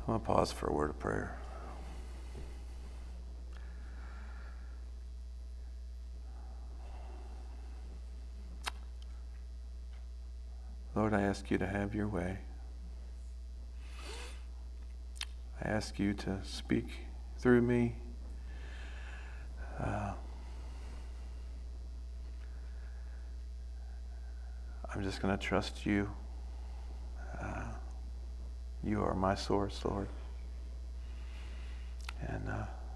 I'm going to pause for a word of prayer. Lord, I ask you to have your way. I ask you to speak through me. I'm just going to trust you. You are my source, Lord. And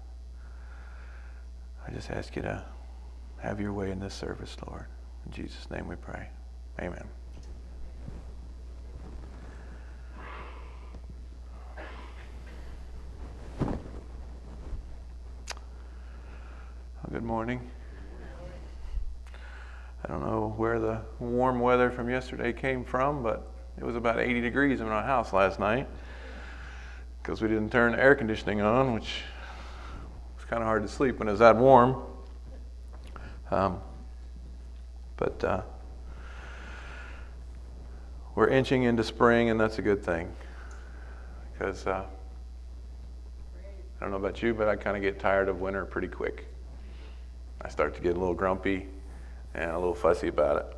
I just ask you to have your way in this service, Lord. In Jesus' name we pray. Amen. Good morning. I don't know where the warm weather from yesterday came from, but it was about 80 degrees in my house last night because we didn't turn the air conditioning on, which was kind of hard to sleep when it was that warm. But we're inching into spring, and that's a good thing because I don't know about you, but I kind of get tired of winter pretty quick. I start to get a little grumpy and a little fussy about it.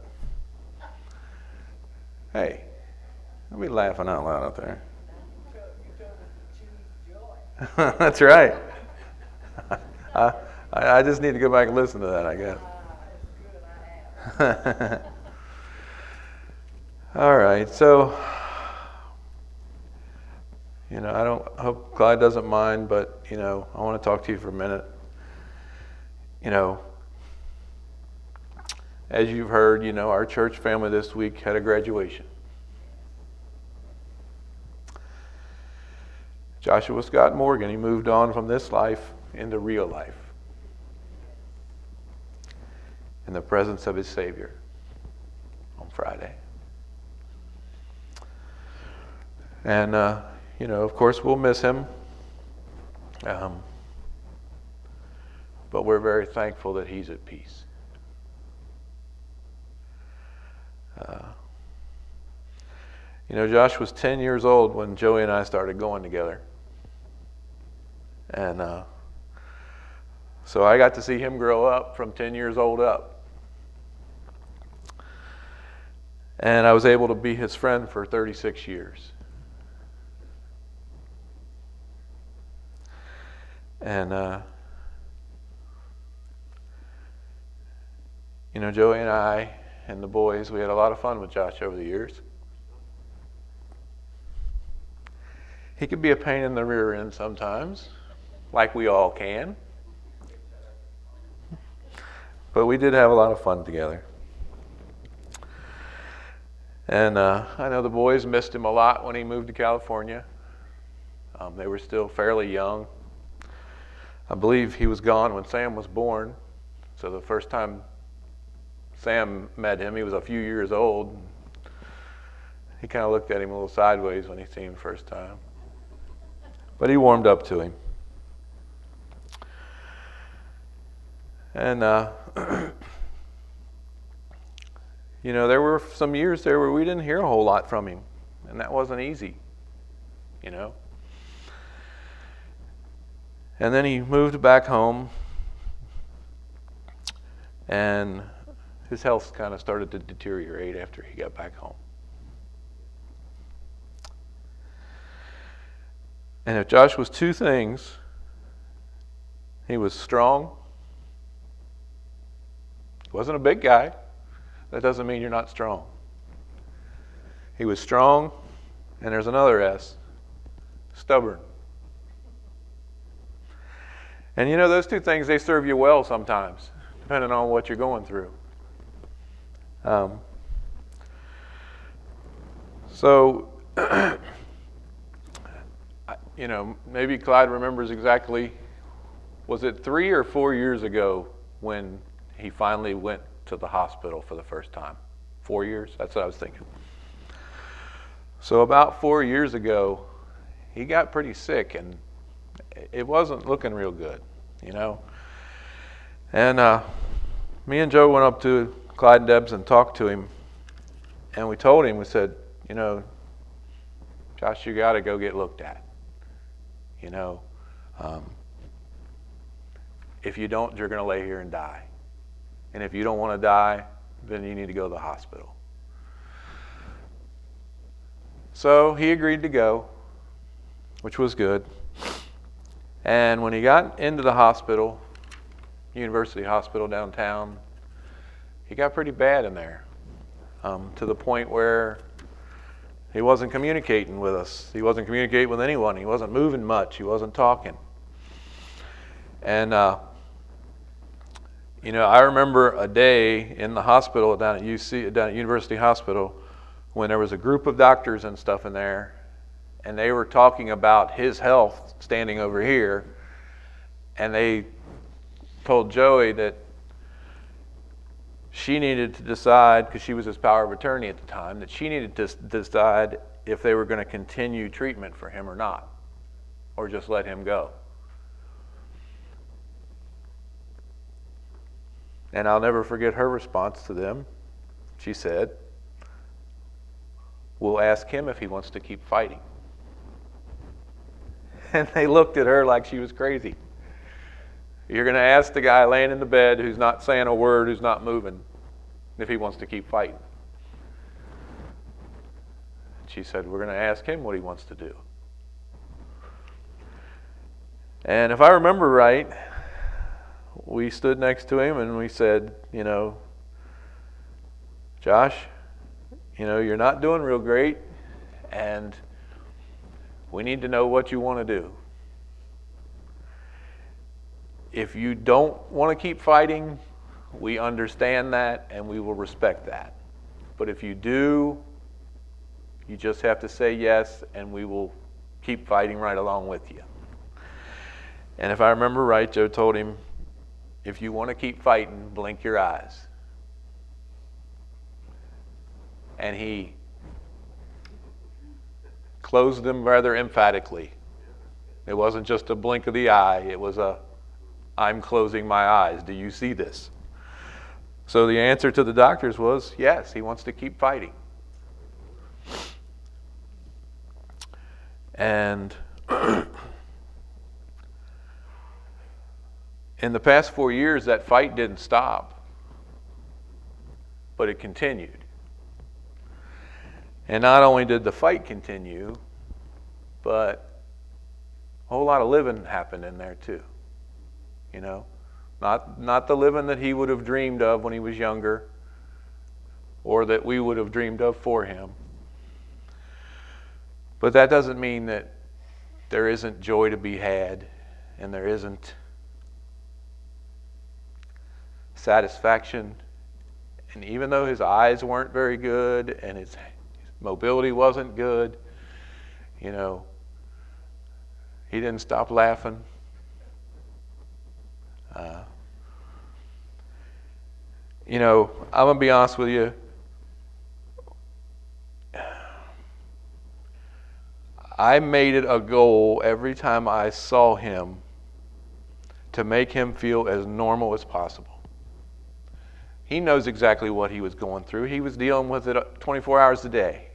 Hey, don't be laughing out loud out there. That's right. I just need to go back and listen to that, I guess. All right, so, I hope Clyde doesn't mind, but, I want to talk to you for a minute. As you've heard, our church family this week had a graduation. Joshua Scott Morgan, he moved on from this life into real life in the presence of his Savior on Friday. And, of course, we'll miss him. But we're very thankful that he's at peace. Josh was 10 years old when Joey and I started going together. And so I got to see him grow up from 10 years old up. And I was able to be his friend for 36 years. And, Joey and I and the boys, we had a lot of fun with Josh over the years. He could be a pain in the rear end sometimes, like we all can. But we did have a lot of fun together. And I know the boys missed him a lot when he moved to California. They were still fairly young. I believe he was gone when Sam was born. So the first time Sam met him, he was a few years old. He kind of looked at him a little sideways when he seen him the first time. But he warmed up to him. And, there were some years there where we didn't hear a whole lot from him. And that wasn't easy, And then he moved back home. And his health kind of started to deteriorate after he got back home. And if Josh was two things, he was strong. He wasn't a big guy. That doesn't mean you're not strong. He was strong, and there's another S, stubborn. And those two things, they serve you well sometimes, depending on what you're going through. So, maybe Clyde remembers exactly, was it 3 or 4 years ago when he finally went to the hospital for the first time? 4 years? That's what I was thinking. So about 4 years ago, he got pretty sick, and it wasn't looking real good, And me and Joe went up to Clyde and Debs and talked to him, and we told him, we said, Josh, you got to go get looked at. You know, if you don't, you're going to lay here and die. And if you don't want to die, then you need to go to the hospital. So he agreed to go, which was good. And when he got into the hospital, University Hospital downtown, he got pretty bad in there, to the point where he wasn't communicating with us. He wasn't communicating with anyone. He wasn't moving much. He wasn't talking. And, you know, I remember a day in the hospital down at University Hospital, when there was a group of doctors and stuff in there, and they were talking about his health standing over here, and they told Joey that she needed to decide, because she was his power of attorney at the time, that she needed to decide if they were going to continue treatment for him or not, or just let him go. And I'll never forget her response to them. She said, "We'll ask him if he wants to keep fighting." And they looked at her like she was crazy. You're going to ask the guy laying in the bed who's not saying a word, who's not moving, if he wants to keep fighting. She said, "We're going to ask him what he wants to do." And if I remember right, we stood next to him and we said, you know, "Josh, you know, you're not doing real great, and we need to know what you want to do. If you don't want to keep fighting, we understand that and we will respect that. But if you do, you just have to say yes, and we will keep fighting right along with you." And if I remember right, Joe told him, "If you want to keep fighting, blink your eyes." And he closed them rather emphatically. It wasn't just a blink of the eye, it was a, "I'm closing my eyes. Do you see this?" So the answer to the doctors was, yes, he wants to keep fighting. And in the past 4 years, that fight didn't stop, but it continued. And not only did the fight continue, but a whole lot of living happened in there too. You know, not the living that he would have dreamed of when he was younger, or that we would have dreamed of for him. But that doesn't mean that there isn't joy to be had, and there isn't satisfaction. And even though his eyes weren't very good and his mobility wasn't good, you know, he didn't stop laughing. You know, I'm going to be honest with you. I made it a goal every time I saw him to make him feel as normal as possible. He knows exactly what he was going through. He was dealing with it 24 hours a day.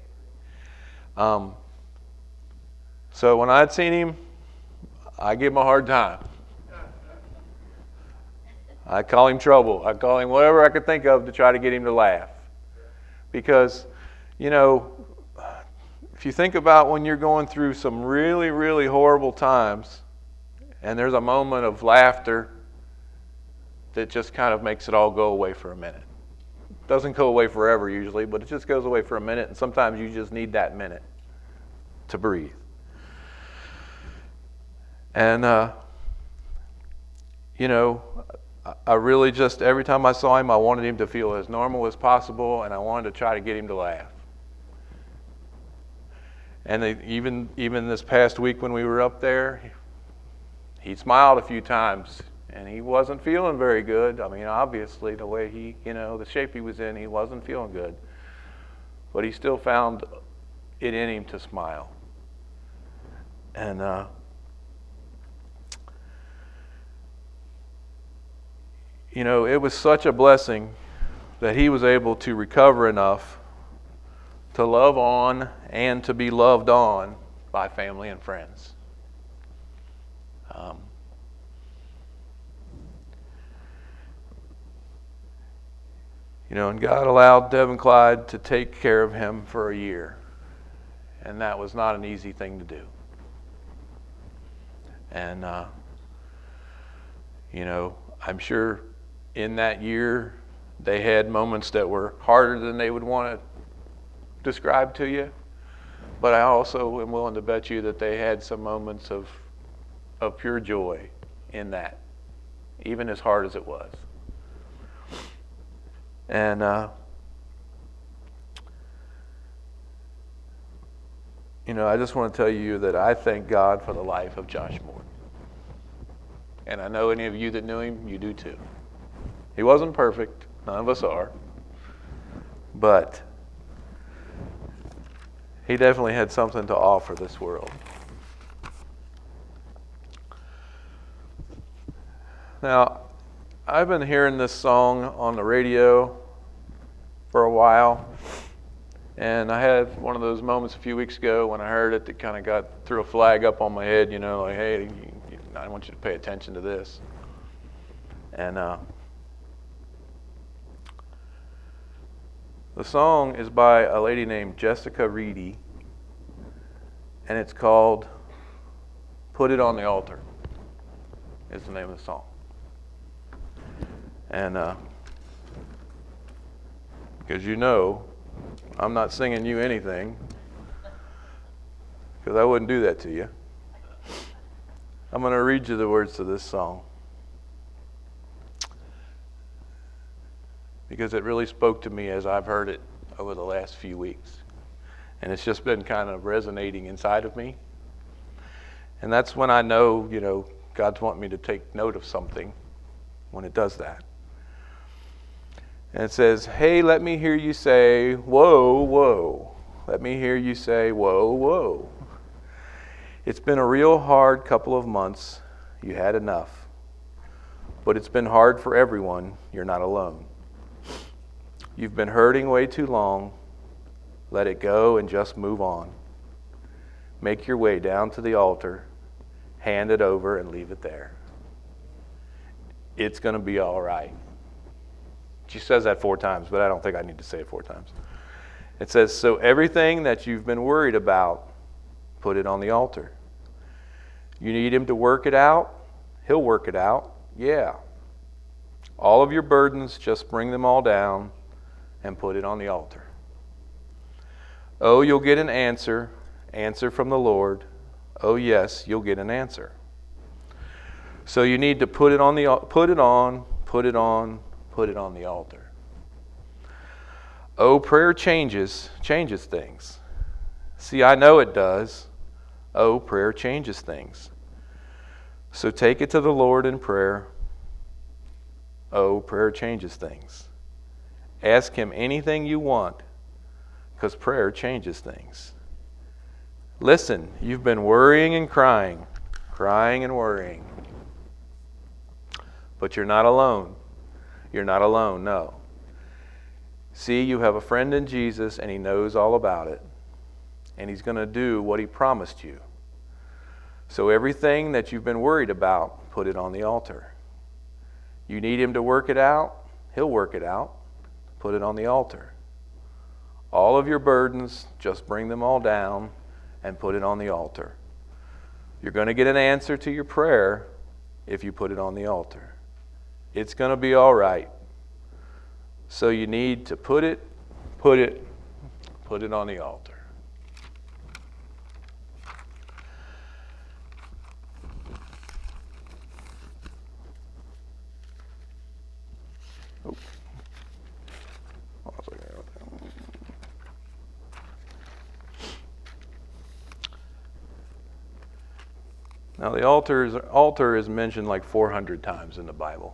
So when I'd seen him, I gave him a hard time. I'd call him trouble. I'd call him whatever I could think of to try to get him to laugh. Because, you know, if you think about when you're going through some really, really horrible times, and there's a moment of laughter that just kind of makes it all go away for a minute. It doesn't go away forever usually, but it just goes away for a minute, and sometimes you just need that minute to breathe. And, you know, I really just, every time I saw him, I wanted him to feel as normal as possible, and I wanted to try to get him to laugh. And even this past week when we were up there, he smiled a few times, and he wasn't feeling very good. I mean, obviously, the way he, you know, the shape he was in, he wasn't feeling good. But he still found it in him to smile. And, you know, it was such a blessing that he was able to recover enough to love on and to be loved on by family and friends. Um, and God allowed Deb and Clyde to take care of him for a year. And that was not an easy thing to do. And, I'm sure in that year they had moments that were harder than they would want to describe to you. But I also am willing to bet you that they had some moments of pure joy in that, even as hard as it was. And I just want to tell you that I thank God for the life of Josh Moore. And I know any of you that knew him, you do too. He wasn't perfect. None of us are. But he definitely had something to offer this world. Now, I've been hearing this song on the radio for a while, and I had one of those moments a few weeks ago when I heard it that kind of threw a flag up on my head, like, hey, I want you to pay attention to this. And the song is by a lady named Jessica Reedy, and it's called Put It on the Altar, is the name of the song. And because I'm not singing you anything, because I wouldn't do that to you. I'm going to read you the words to this song, because it really spoke to me as I've heard it over the last few weeks. And it's just been kind of resonating inside of me. And that's when I know, God's wanting me to take note of something when it does that. And it says, hey, let me hear you say, whoa, whoa. Let me hear you say, whoa, whoa. It's been a real hard couple of months. You had enough. But it's been hard for everyone. You're not alone. You've been hurting way too long. Let it go and just move on. Make your way down to the altar. Hand it over and leave it there. It's going to be all right. She says that 4 times, but I don't think I need to say it 4 times. It says, so everything that you've been worried about, put it on the altar. You need him to work it out? He'll work it out. Yeah. All of your burdens, just bring them all down and put it on the altar. Oh, you'll get an answer from the Lord. Oh, yes, you'll get an answer. So you need to put it on the altar. Oh, prayer changes things. See, I know it does. Oh, prayer changes things. So take it to the Lord in prayer. Oh, prayer changes things. Ask him anything you want, because prayer changes things. Listen, you've been worrying and crying and worrying. But you're not alone. You're not alone, no. See, you have a friend in Jesus, and he knows all about it. And he's going to do what he promised you. So everything that you've been worried about, put it on the altar. You need him to work it out? He'll work it out. Put it on the altar. All of your burdens, just bring them all down and put it on the altar. You're going to get an answer to your prayer if you put it on the altar. It's going to be all right. So you need to put it on the altar. Now the altar is mentioned like 400 times in the Bible.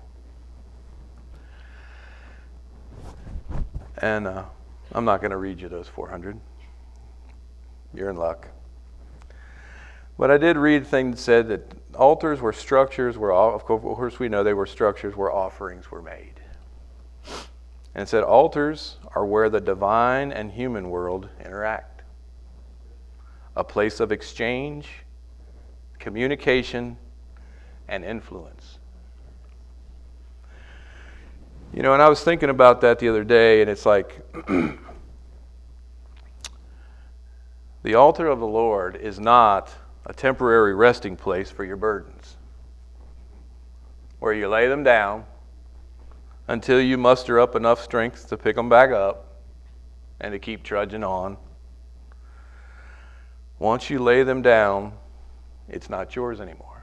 And I'm not going to read you those 400. You're in luck. But I did read a thing that said that altars were structures where, of course we know they were structures where offerings were made. And it said altars are where the divine and human world interact. A place of exchange, communication, and influence. You know, and I was thinking about that the other day, and it's like the altar of the Lord is not a temporary resting place for your burdens, where you lay them down until you muster up enough strength to pick them back up and to keep trudging on. Once you lay them down, it's not yours anymore.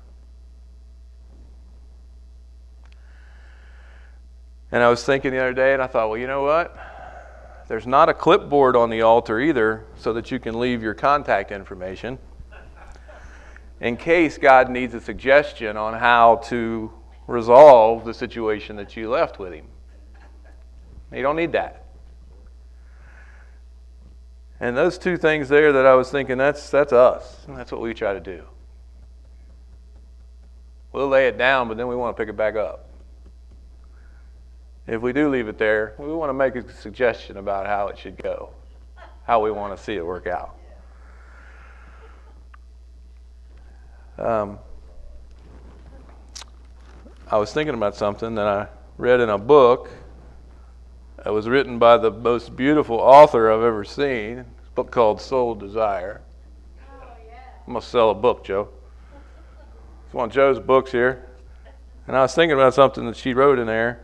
And I was thinking the other day, and I thought, well, you know what? There's not a clipboard on the altar either, so that you can leave your contact information in case God needs a suggestion on how to resolve the situation that you left with him. You don't need that. And those two things there that I was thinking, that's us. And that's what we try to do. We'll lay it down, but then we want to pick it back up. If we do leave it there, we want to make a suggestion about how it should go, how we want to see it work out. I was thinking about something that I read in a book. It was written by the most beautiful author I've ever seen. It's a book called Soul Desire. Oh, yeah. I'm going to sell a book, Joe. It's one of Joe's books here. And I was thinking about something that she wrote in there.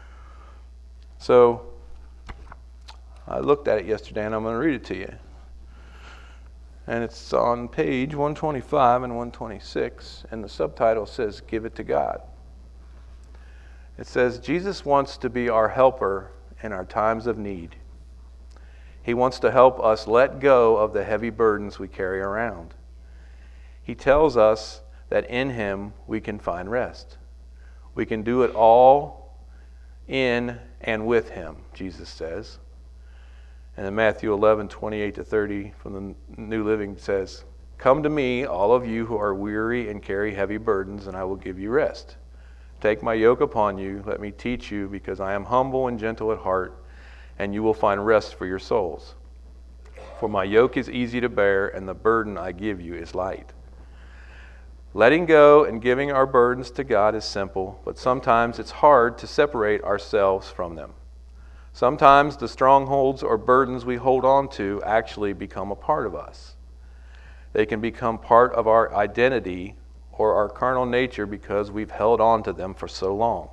So I looked at it yesterday, and I'm going to read it to you. And it's on page 125 and 126, and the subtitle says, "Give it to God." It says, Jesus wants to be our helper in our times of need. He wants to help us let go of the heavy burdens we carry around. He tells us that in Him we can find rest. We can do it all in and with Him, Jesus says. And in Matthew 11:28-30 from the New Living says, "Come to me, all of you who are weary and carry heavy burdens, and I will give you rest. Take my yoke upon you, let me teach you, because I am humble and gentle at heart, and you will find rest for your souls. For my yoke is easy to bear, and the burden I give you is light." Letting go and giving our burdens to God is simple, but sometimes it's hard to separate ourselves from them. Sometimes the strongholds or burdens we hold on to actually become a part of us. They can become part of our identity or our carnal nature because we've held on to them for so long.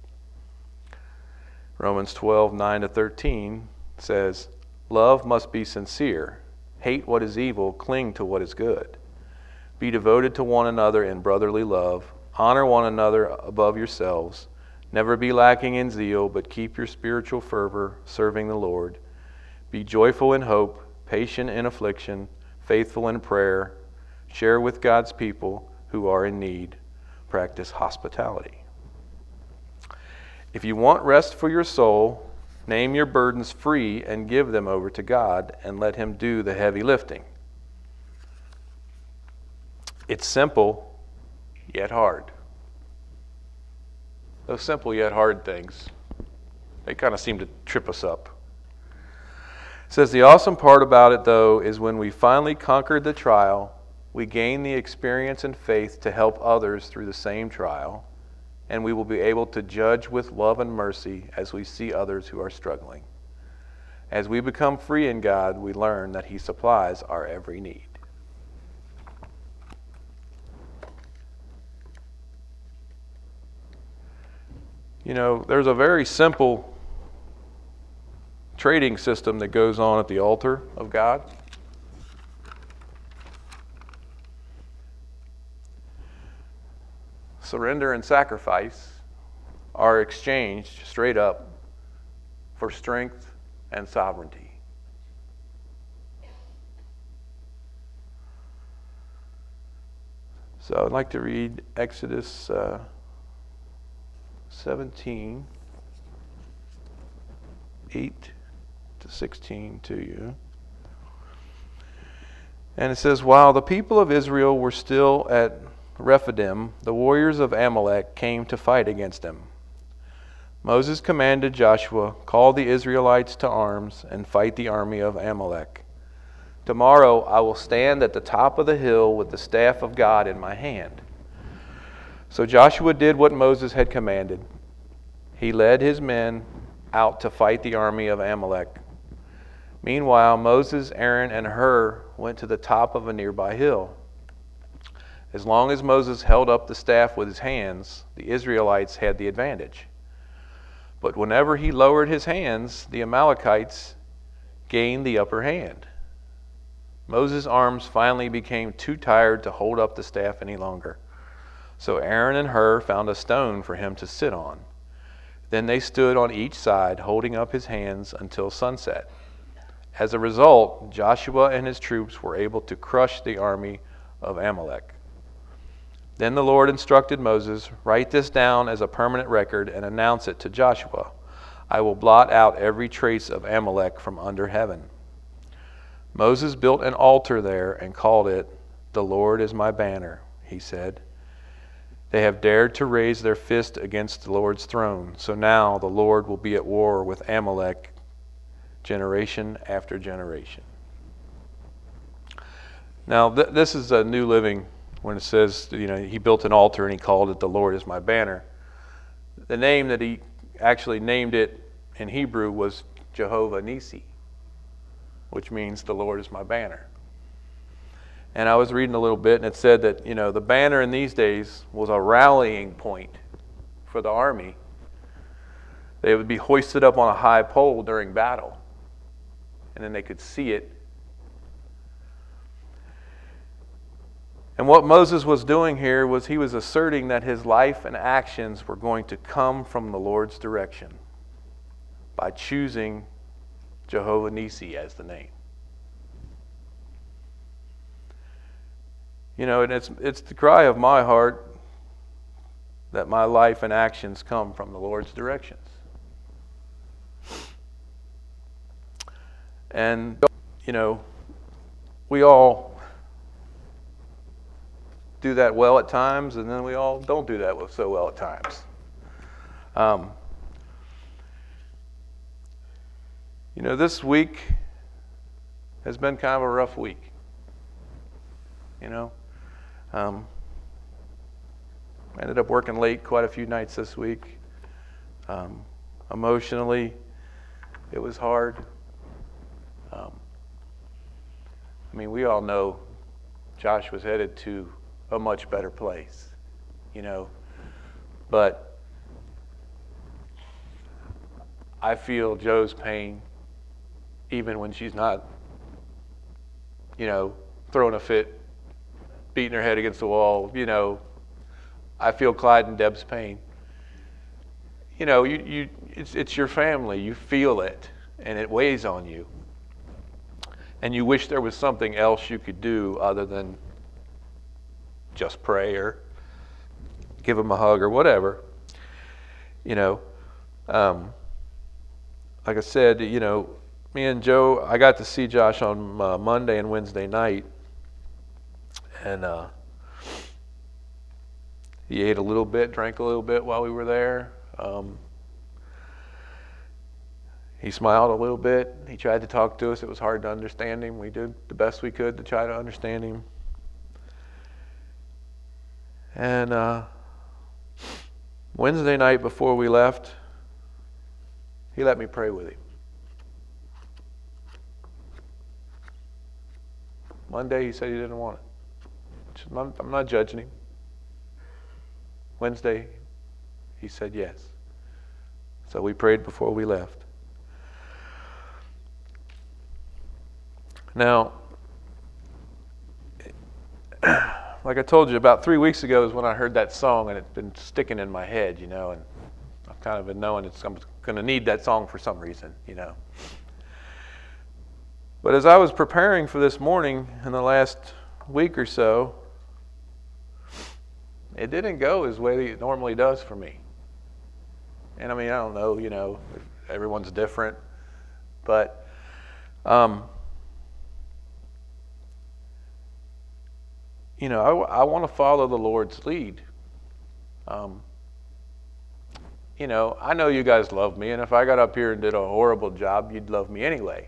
Romans 12:9-13 says, "Love must be sincere. Hate what is evil, cling to what is good. Be devoted to one another in brotherly love. Honor one another above yourselves. Never be lacking in zeal, but keep your spiritual fervor, serving the Lord. Be joyful in hope, patient in affliction, faithful in prayer. Share with God's people who are in need. Practice hospitality." If you want rest for your soul, name your burdens free and give them over to God and let Him do the heavy lifting. It's simple, yet hard. Those simple yet hard things, they kind of seem to trip us up. It says the awesome part about it, though, is when we finally conquered the trial, we gain the experience and faith to help others through the same trial, and we will be able to judge with love and mercy as we see others who are struggling. As we become free in God, we learn that He supplies our every need. You know, there's a very simple trading system that goes on at the altar of God. Surrender and sacrifice are exchanged straight up for strength and sovereignty. So I'd like to read Exodus 17, 8-16 to you. And it says, "While the people of Israel were still at Rephidim, the warriors of Amalek came to fight against them. Moses commanded Joshua, 'Call the Israelites to arms and fight the army of Amalek. Tomorrow I will stand at the top of the hill with the staff of God in my hand.' So Joshua did what Moses had commanded. He led his men out to fight the army of Amalek. Meanwhile, Moses, Aaron, and Hur went to the top of a nearby hill. As long as Moses held up the staff with his hands, the Israelites had the advantage. But whenever he lowered his hands, the Amalekites gained the upper hand. Moses' arms finally became too tired to hold up the staff any longer. So Aaron and Hur found a stone for him to sit on. Then they stood on each side, holding up his hands until sunset. As a result, Joshua and his troops were able to crush the army of Amalek. Then the Lord instructed Moses, "Write this down as a permanent record and announce it to Joshua. I will blot out every trace of Amalek from under heaven." Moses built an altar there and called it, "The Lord is my banner," he said. They have dared to raise their fist against the Lord's throne, so now the Lord will be at war with Amalek generation after generation. Now, this is a New Living when it says, he built an altar and he called it, "The Lord is my banner." The name that he actually named it in Hebrew was Jehovah Nissi, which means the Lord is my banner. And I was reading a little bit, and it said that, the banner in these days was a rallying point for the army. They would be hoisted up on a high pole during battle, and then they could see it. And what Moses was doing here was he was asserting that his life and actions were going to come from the Lord's direction by choosing Jehovah Nissi as the name. And it's the cry of my heart that my life and actions come from the Lord's directions. And, we all do that well at times, and then we all don't do that so well at times. This week has been kind of a rough week. I ended up working late quite a few nights this week. Emotionally, it was hard. We all know Josh was headed to a much better place, but I feel Joe's pain even when she's not, throwing a fit, beating her head against the wall. I feel Clyde and Deb's pain. It's your family. You feel it, and it weighs on you. And you wish there was something else you could do other than just pray or give them a hug or whatever. Like I said, me and Joe, I got to see Josh on Monday and Wednesday night. And he ate a little bit, drank a little bit while we were there. He smiled a little bit. He tried to talk to us. It was hard to understand him. We did the best we could to try to understand him. And Wednesday night before we left, he let me pray with him. Monday he said he didn't want it. I'm not judging him. Wednesday, he said yes. So we prayed before we left. Now, like I told you, about 3 weeks ago is when I heard that song, and it's been sticking in my head, and I've kind of been knowing I'm going to need that song for some reason, But as I was preparing for this morning in the last week or so, it didn't go as way it normally does for me. And I don't know, if everyone's different, but I want to follow the Lord's lead. I know you guys love me, and if I got up here and did a horrible job, you'd love me anyway,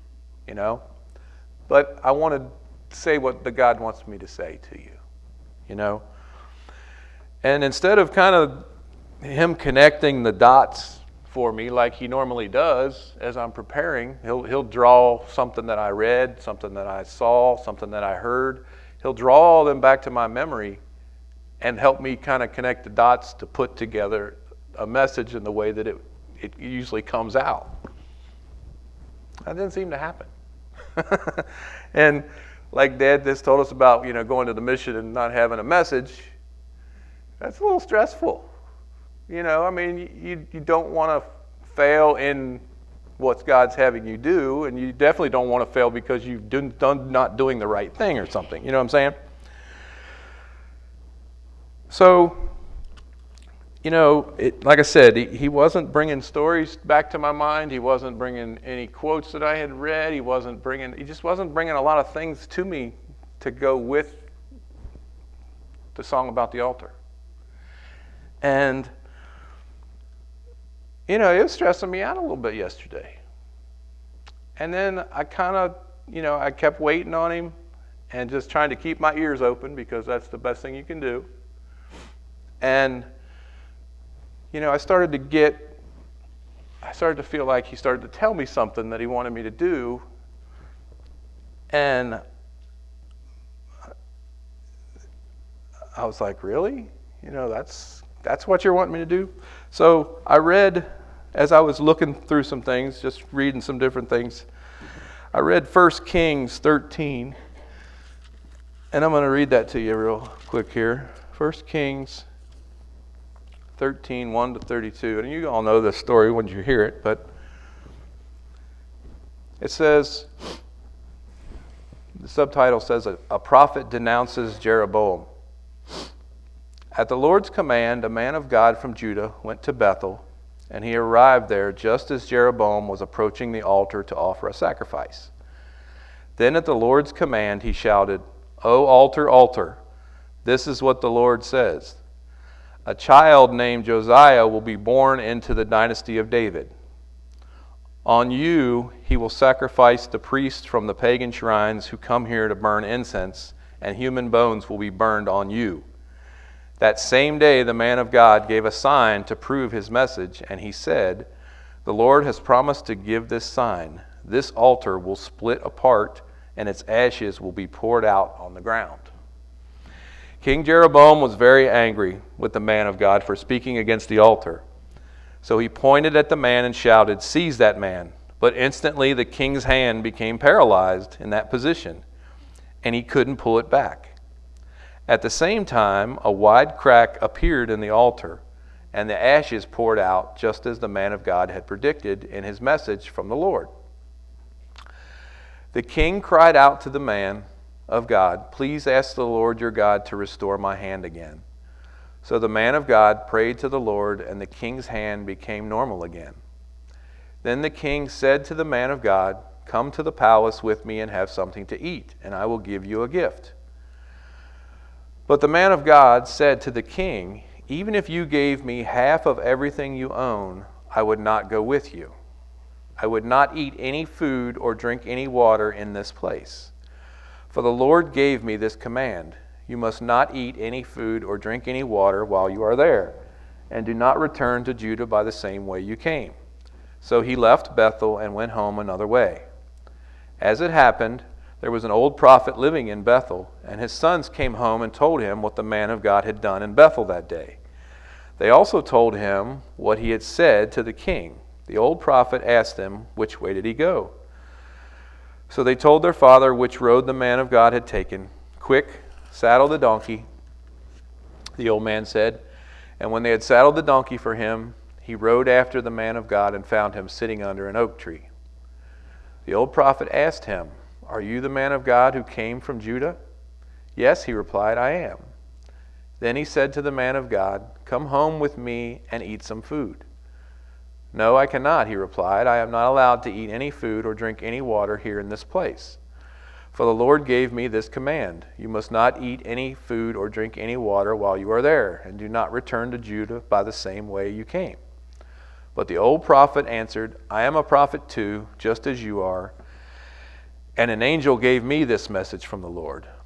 But I want to say what the God wants me to say to you, And instead of kind of him connecting the dots for me like he normally does as I'm preparing, he'll draw something that I read, something that I saw, something that I heard. He'll draw all them back to my memory and help me kind of connect the dots to put together a message in the way that it usually comes out. That didn't seem to happen. And like Dad just told us about, going to the mission and not having a message, that's a little stressful. You don't want to fail in what God's having you do, and you definitely don't want to fail because you've done not doing the right thing or something. You know what I'm saying? So, like I said, he wasn't bringing stories back to my mind. He wasn't bringing any quotes that I had read. He just wasn't bringing a lot of things to me to go with the song about the altar. And it was stressing me out a little bit yesterday. And then I kind of, I kept waiting on him and just trying to keep my ears open because that's the best thing you can do. And, I started to feel like he started to tell me something that he wanted me to do. And I was like, really? That's what you're wanting me to do? So I read, as I was looking through some things, just reading some different things, I read 1 Kings 13, and I'm going to read that to you real quick here. 1 Kings 13, 1 to 32. And you all know this story when you hear it, but it says, the subtitle says, a prophet denounces Jeroboam. At the Lord's command, a man of God from Judah went to Bethel, and he arrived there just as Jeroboam was approaching the altar to offer a sacrifice. Then at the Lord's command, he shouted, "O altar, altar, this is what the Lord says. A child named Josiah will be born into the dynasty of David. On you he will sacrifice the priests from the pagan shrines who come here to burn incense, and human bones will be burned on you." That same day the man of God gave a sign to prove his message, and he said, "The Lord has promised to give this sign. This altar will split apart, and its ashes will be poured out on the ground." King Jeroboam was very angry with the man of God for speaking against the altar. So he pointed at the man and shouted, "Seize that man." But instantly the king's hand became paralyzed in that position, and he couldn't pull it back. At the same time, a wide crack appeared in the altar, and the ashes poured out just as the man of God had predicted in his message from the Lord. The king cried out to the man of God, "Please ask the Lord your God to restore my hand again." So the man of God prayed to the Lord, and the king's hand became normal again. Then the king said to the man of God, "Come to the palace with me and have something to eat, and I will give you a gift." But the man of God said to the king, "Even if you gave me half of everything you own, I would not go with you. I would not eat any food or drink any water in this place. For the Lord gave me this command: you must not eat any food or drink any water while you are there, and do not return to Judah by the same way you came." So he left Bethel and went home another way. As it happened, there was an old prophet living in Bethel, and his sons came home and told him what the man of God had done in Bethel that day. They also told him what he had said to the king. The old prophet asked them, "Which way did he go?" So they told their father which road the man of God had taken. "Quick, saddle the donkey," the old man said. And when they had saddled the donkey for him, he rode after the man of God and found him sitting under an oak tree. The old prophet asked him, "Are you the man of God who came from Judah?" "Yes," he replied, "I am." Then he said to the man of God, "Come home with me and eat some food." "No, I cannot," he replied. "I am not allowed to eat any food or drink any water here in this place. For the Lord gave me this command: you must not eat any food or drink any water while you are there, and do not return to Judah by the same way you came." But the old prophet answered, "I am a prophet too, just as you are. And an angel gave me this message from the Lord.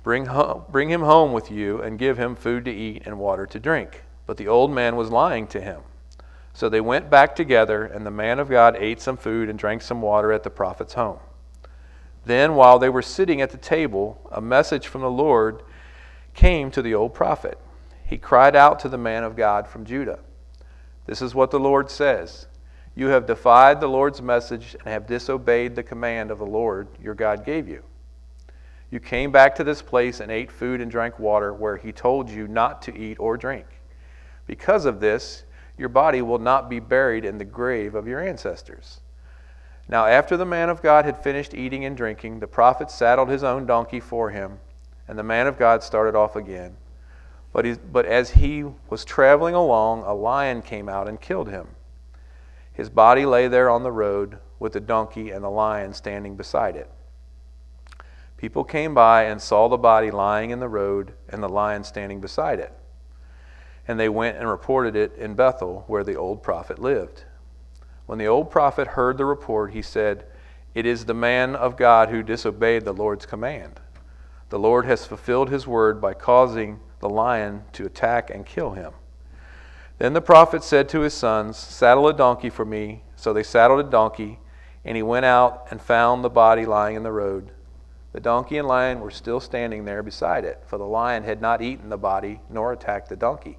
Bring him home with you and give him food to eat and water to drink." But the old man was lying to him. So they went back together, and the man of God ate some food and drank some water at the prophet's home. Then, while they were sitting at the table, a message from the Lord came to the old prophet. He cried out to the man of God from Judah, "This is what the Lord says. You have defied the Lord's message and have disobeyed the command of the Lord your God gave you. You came back to this place and ate food and drank water where he told you not to eat or drink. Because of this, your body will not be buried in the grave of your ancestors." Now after the man of God had finished eating and drinking, the prophet saddled his own donkey for him, and the man of God started off again. But as he was traveling along, a lion came out and killed him. His body lay there on the road, with the donkey and the lion standing beside it. People came by and saw the body lying in the road and the lion standing beside it. And they went and reported it in Bethel, where the old prophet lived. When the old prophet heard the report, he said, "It is the man of God who disobeyed the Lord's command. The Lord has fulfilled his word by causing the lion to attack and kill him." Then the prophet said to his sons, "Saddle a donkey for me." So they saddled a donkey, and he went out and found the body lying in the road. The donkey and lion were still standing there beside it, for the lion had not eaten the body nor attacked the donkey.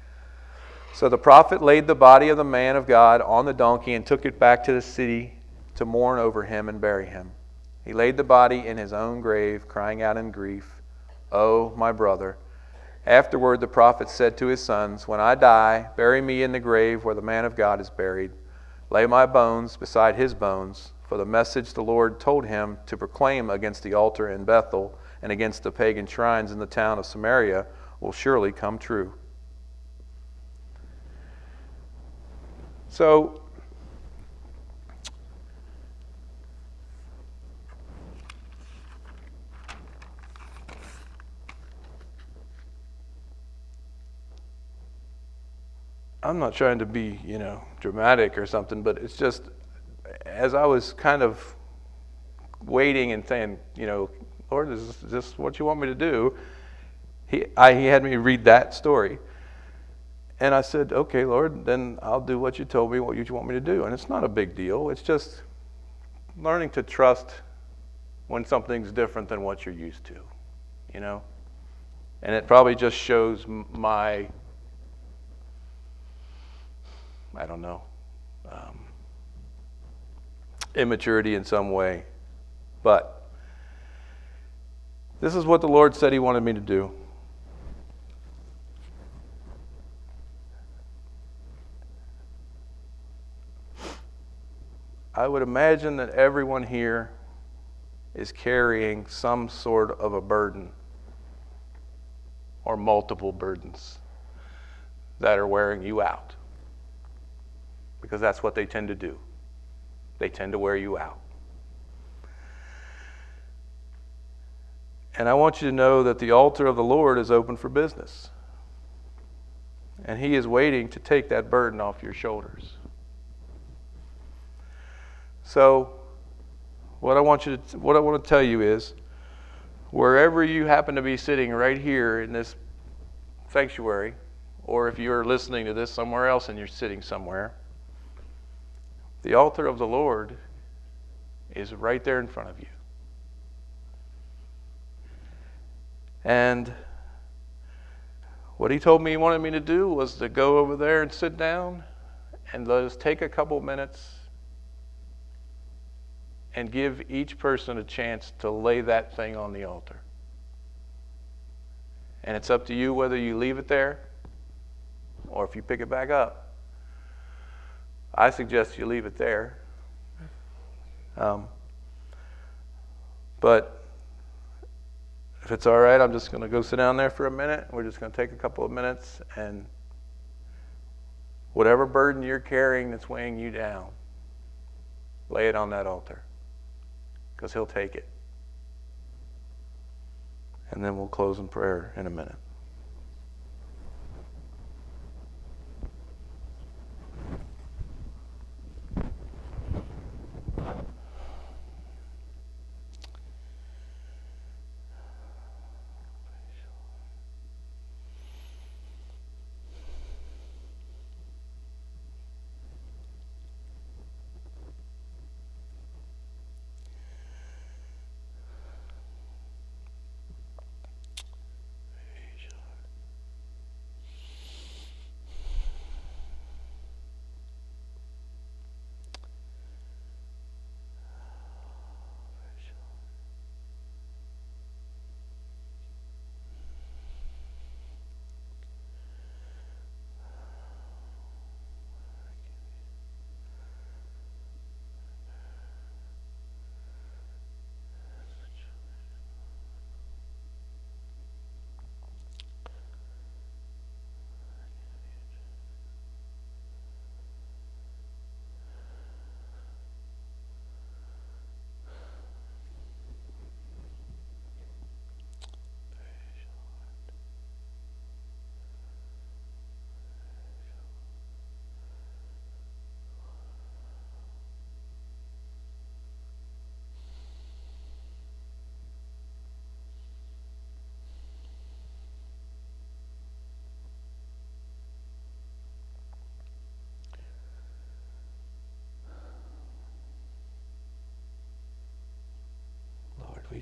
So the prophet laid the body of the man of God on the donkey and took it back to the city to mourn over him and bury him. He laid the body in his own grave, crying out in grief, "Oh, my brother." Afterward the prophet said to his sons, "When I die, bury me in the grave where the man of God is buried. Lay my bones beside his bones, for the message the Lord told him to proclaim against the altar in Bethel and against the pagan shrines in the town of Samaria will surely come true." So, I'm not trying to be, dramatic or something, but it's just, as I was kind of waiting and saying, "Lord, is this what you want me to do?" He had me read that story. And I said, "Okay, Lord, then I'll do what you told me, what you want me to do." And it's not a big deal. It's just learning to trust when something's different than what you're used to, And it probably just shows my, I don't know, immaturity in some way. But this is what the Lord said he wanted me to do. I would imagine that everyone here is carrying some sort of a burden or multiple burdens that are wearing you out, because that's what they tend to do. They tend to wear you out. And I want you to know that the altar of the Lord is open for business, and he is waiting to take that burden off your shoulders. So, what I want to tell you is, wherever you happen to be sitting right here in this sanctuary, or if you're listening to this somewhere else and you're sitting somewhere, the altar of the Lord is right there in front of you. And what he told me he wanted me to do was to go over there and sit down and let us take a couple minutes and give each person a chance to lay that thing on the altar. And it's up to you whether you leave it there or if you pick it back up. I suggest you leave it there. But if it's all right, I'm just going to go sit down there for a minute. We're just going to take a couple of minutes, and whatever burden you're carrying that's weighing you down, lay it on that altar, because he'll take it. And then we'll close in prayer in a minute.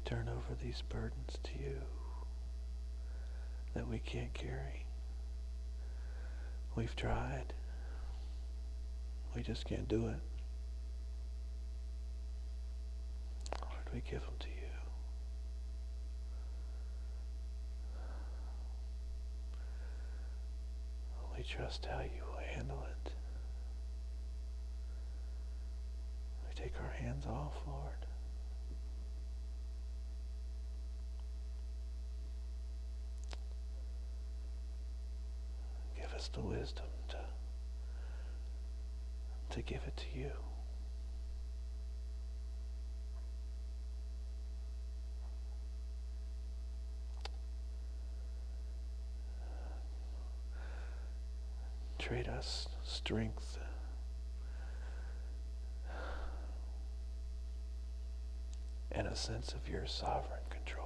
turn over these burdens to you that we can't carry. We've tried. We just can't do it. Lord, we give them to you. We trust how you will handle it. We take our hands off, Lord. Give us the wisdom to give it to you. Trade us strength and a sense of your sovereign control.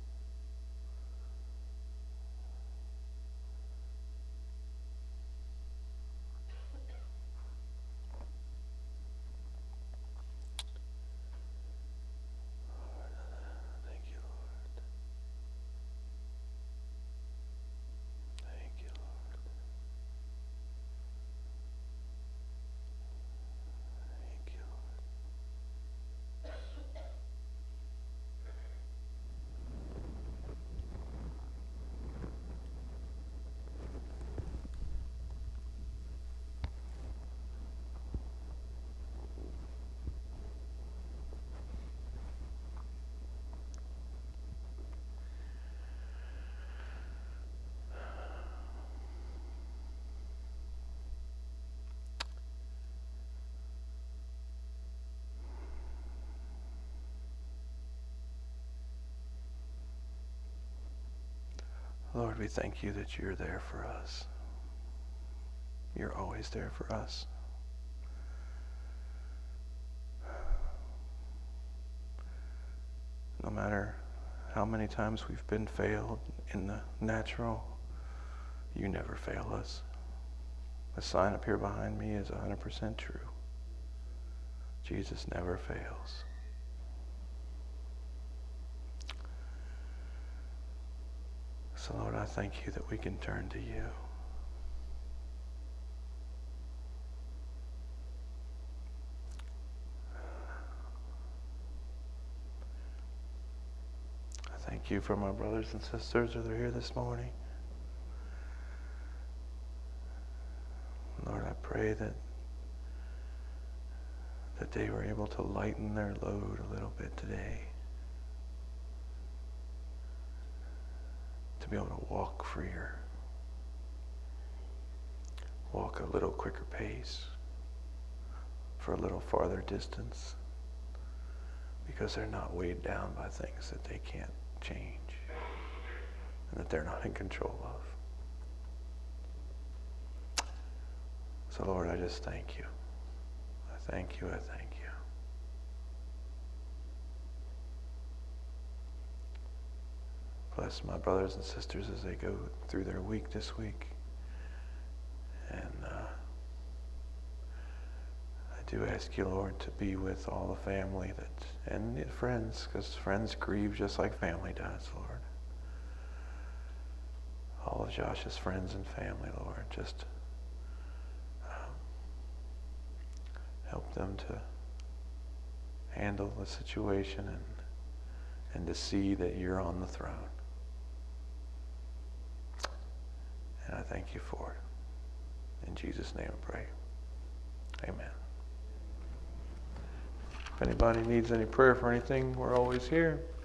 Lord, we thank you that you're there for us. You're always there for us. No matter how many times we've been failed in the natural, you never fail us. The sign up here behind me is 100% true. Jesus never fails. So Lord, I thank you that we can turn to you. I thank you for my brothers and sisters that are here this morning. Lord, I pray that they were able to lighten their load a little bit today. To be able to walk freer. Walk a little quicker pace. For a little farther distance. Because they're not weighed down by things that they can't change. And that they're not in control of. So Lord, I just thank you. I thank you, I thank you. Bless my brothers and sisters as they go through their week this week. And I do ask you, Lord, to be with all the family and the friends, because friends grieve just like family does, Lord. All of Josh's friends and family, Lord, just help them to handle the situation and to see that you're on the throne. And I thank you for it. In Jesus' name I pray. Amen. If anybody needs any prayer for anything, we're always here.